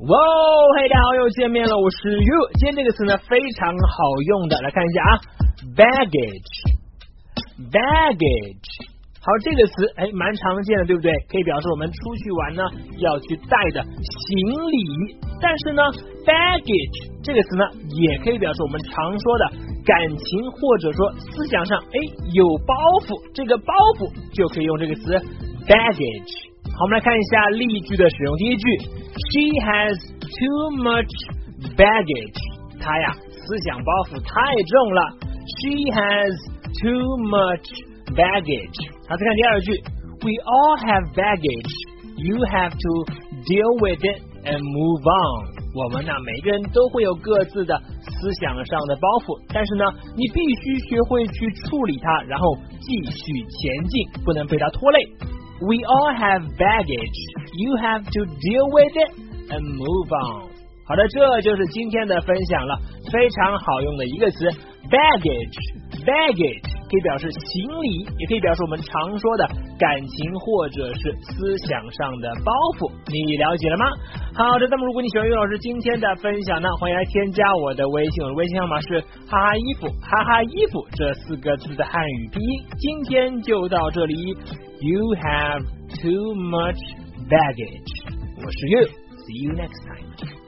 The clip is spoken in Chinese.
哇，嘿，大家好，又见面了，我是 You。今天这个词呢非常好用的，来看一下啊 ，baggage。好，这个词蛮常见的，对不对？可以表示我们出去玩呢要去带的行李。但是呢 ，baggage 这个词呢也可以表示我们常说的感情或者说思想上有包袱，这个包袱就可以用这个词 baggage。好，我们来看一下例句的使用。第一句 ，She has too much baggage。她呀，思想包袱太重了。She has too much baggage。好，再看第二句 ，We all have baggage. You have to deal with it and move on。我们呢，每个人都会有各自的思想上的包袱，但是呢，你必须学会去处理它，然后继续前进，不能被它拖累。We all have baggage. You have to deal with it and move on. 好的，这就是今天的分享了，非常好用的一个词 baggage。baggage 可以表示行李，也可以表示我们常说的感情或者是思想上的包袱，你了解了吗？好的，那么如果你喜欢岳老师今天的分享呢，欢迎来添加我的微信，我的微信号码是哈哈衣服，哈哈衣服这4个字的汉语拼音。今天就到这里 ，You have too much baggage。我是岳，See you next time。